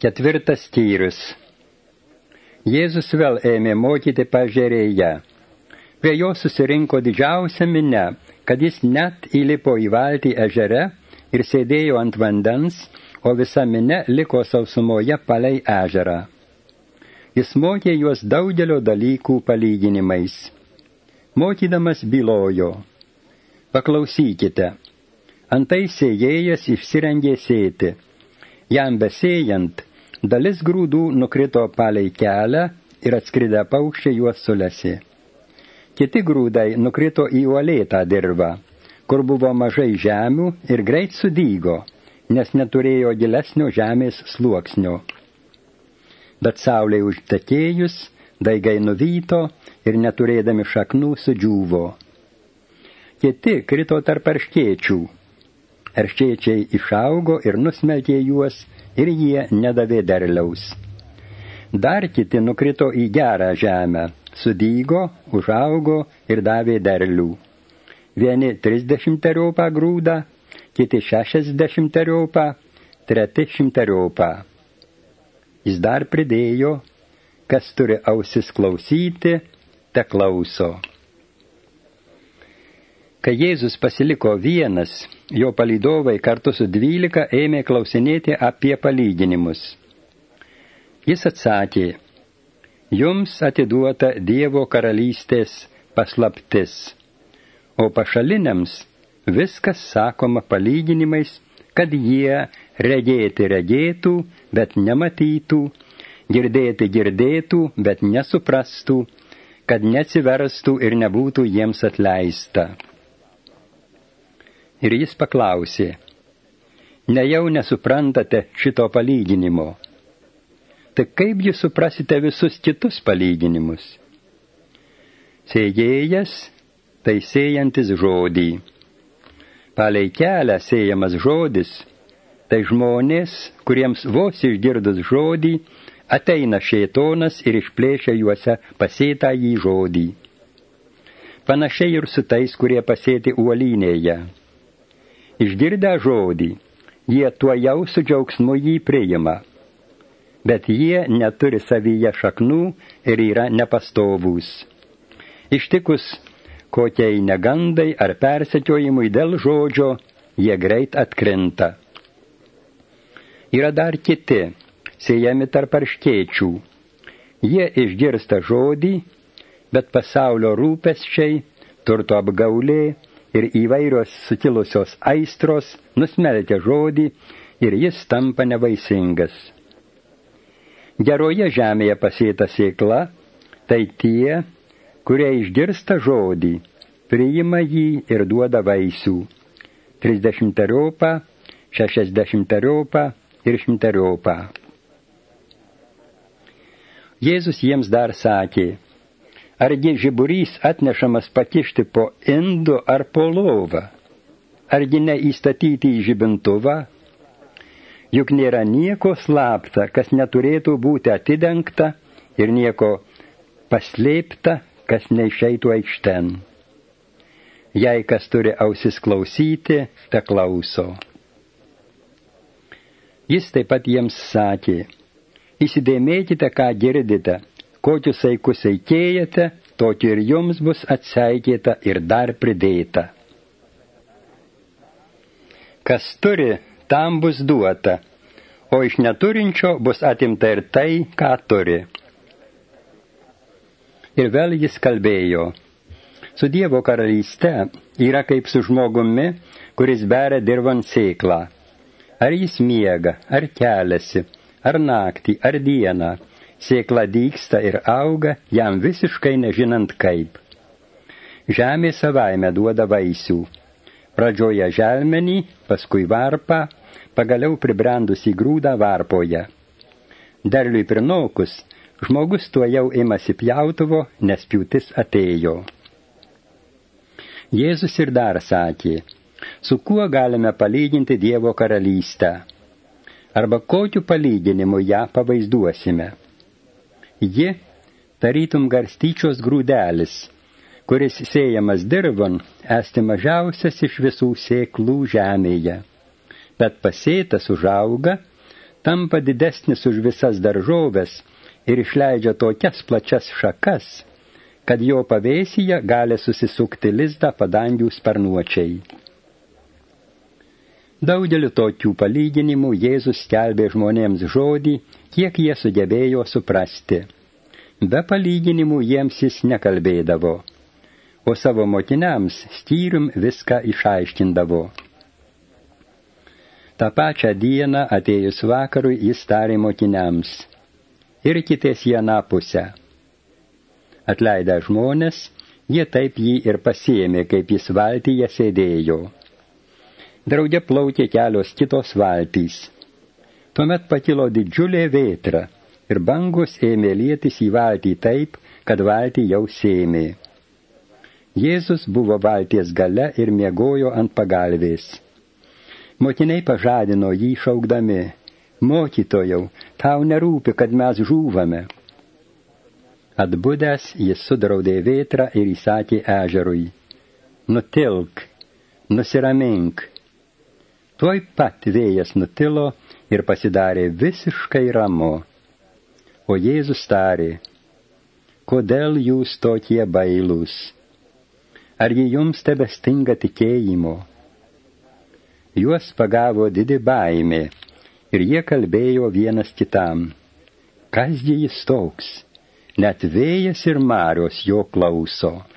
4 skyrius. Jėzus vėl ėmė mokyti paežerėje. Prie jo susirinko didžiausia minia, kad jis net įlipo į valtį ežere ir sėdėjo ant vandens, o visa minia liko sausumoje palei ežerą. Jis mokė juos daugelio dalykų palyginimais. Mokydamas bylojo: paklausykite, antai sėjėjas išsirengė sėti. Jam besėjant, dalis grūdų nukrito palei kelią ir atskridę paukščiai juos sulesė. Kiti grūdai nukrito į uolėtą dirvą, kur buvo mažai žemių ir greit sudygo, nes neturėjo gilesnio žemės sluoksnio. Bet saulei užtekėjus, daigai nuvyto ir neturėdami šaknų sudžiūvo. Kiti krito tarp erškėčių. Erškėčiai išaugo ir nusmelkė juos, ir jie nedavė derliaus. Dar kiti nukrito į gerą žemę, sudygo, užaugo ir davė derlių. Vieni 30 grūdą, kiti 60, treti 100. Jis dar pridėjo: kas turi ausis klausyti, te klauso. Kai Jėzus pasiliko vienas, jo palydovai kartu su 12 ėmė klausinėti apie palyginimus. Jis atsakė: jums atiduota Dievo karalystės paslaptis, o pašaliniams viskas sakoma palyginimais, kad jie regėti regėtų, bet nematytų, girdėti girdėtų, bet nesuprastų, kad neatsiverstų ir nebūtų jiems atleista. Ir jis paklausė: nejau nesuprantate šito palyginimo? Tai kaip jūs suprasite visus kitus palyginimus? Sėjėjas tai sėjantis žodį. Palei kelią sėjamas žodis tai žmonės, kuriems vos išgirdus žodį, ateina šėtonas ir išplėšia juose pasėtą jį žodį. Panašiai ir su tais, kurie pasėti uolynėje. Išgirdę žodį, jie tuojau su džiaugsmu jį priima, bet jie neturi savyje šaknų ir yra nepastovūs. Ištikus kokiai negandai ar persekiojimui dėl žodžio, jie greit atkrinta. Yra dar kiti, sėjami tarp erškėčių. Jie išgirsta žodį, bet pasaulio rūpesčiai, turto apgaulė ir įvairios sukilusios aistros nusmelkia žodį ir jis tampa nevaisingas. Geroje žemėje pasėta sėkla, tai tie, kurie išgirsta žodį, priima jį ir duoda vaisių, 30, 60 ir 100. Jėzus jiems dar sakė: argi žiburys atnešamas pakišti po indu ar po lovą? Argi neįstatyti į žibintuvą? Juk nėra nieko slapta, kas neturėtų būti atidengta, ir nieko paslėpta, kas neišeitų aikšten. Jei kas turi ausis klausyti, te klauso. Jis taip pat jiems sakė: įsidėmėkite, ką girdite, kokius saikus seikėjate, tokiu ir jums bus atseikėta ir dar pridėta. Kas turi, tam bus duota, o iš neturinčio bus atimta ir tai, ką turi. Ir vėl jis kalbėjo: su Dievo karalyste yra kaip su žmogumi, kuris beria dirvon sėklą. Ar jis miega, ar keliasi, ar naktį, ar dieną, sėkla dygsta ir auga, jam visiškai nežinant kaip. Žemė savaime duoda vaisių. Pradžioje želmenį, paskui varpą, pagaliau pribrendusį grūdą varpoje. Derliui prinokus, žmogus tuojau imasi pjautuvo, nes pjūtis atėjo. Jėzus ir dar sakė: su kuo galime palyginti Dievo karalystę? Arba kokiu palyginimu ją pavaizduosime? Ji tarytum garstyčios grūdelis, kuris sėjamas dirvon, esti mažiausias iš visų sėklų žemėje, bet pasėtas užauga, tampa didesnis už visas daržoves ir išleidžia tokias plačias šakas, kad jo pavėsyje gali susisukti lizdą padangių sparnuočiai. Daugeliu tokių palyginimų Jėzus skelbė žmonėms žodį, kiek jie sugebėjo suprasti. Be palyginimų jiems jis nekalbėdavo, o savo mokiniams skyrium viską išaiškindavo. Ta pačią dieną atėjus vakarui jis tarė mokiniams: irkitės į aną pusę. Atleidę žmonės, jie taip jį ir pasiėmė, kaip jis valtyje sėdėjo. Drauge plaukė kelios kitos valtys. Tuomet pakilo didžiulė vėtra ir bangos ėmė lietis į valtį taip, kad valtį jau sėmė. Jėzus buvo valties gale ir miegojo ant pagalvės. Mokiniai pažadino jį šaukdami: mokytojau, tau nerūpi, kad mes žūvame. Atbudęs jis sudraudė vėtrą ir įsakė ežerui: nutilk, nusiramink. Tuoj pat vėjas nutilo ir pasidarė visiškai ramu. O Jėzus tarė: kodėl jūs tokie bailūs? Argi jums tebestinga tikėjimo? Juos pagavo didi baimė ir jie kalbėjo vienas kitam: kasgi jis toks? Net vėjas ir marios jo klauso.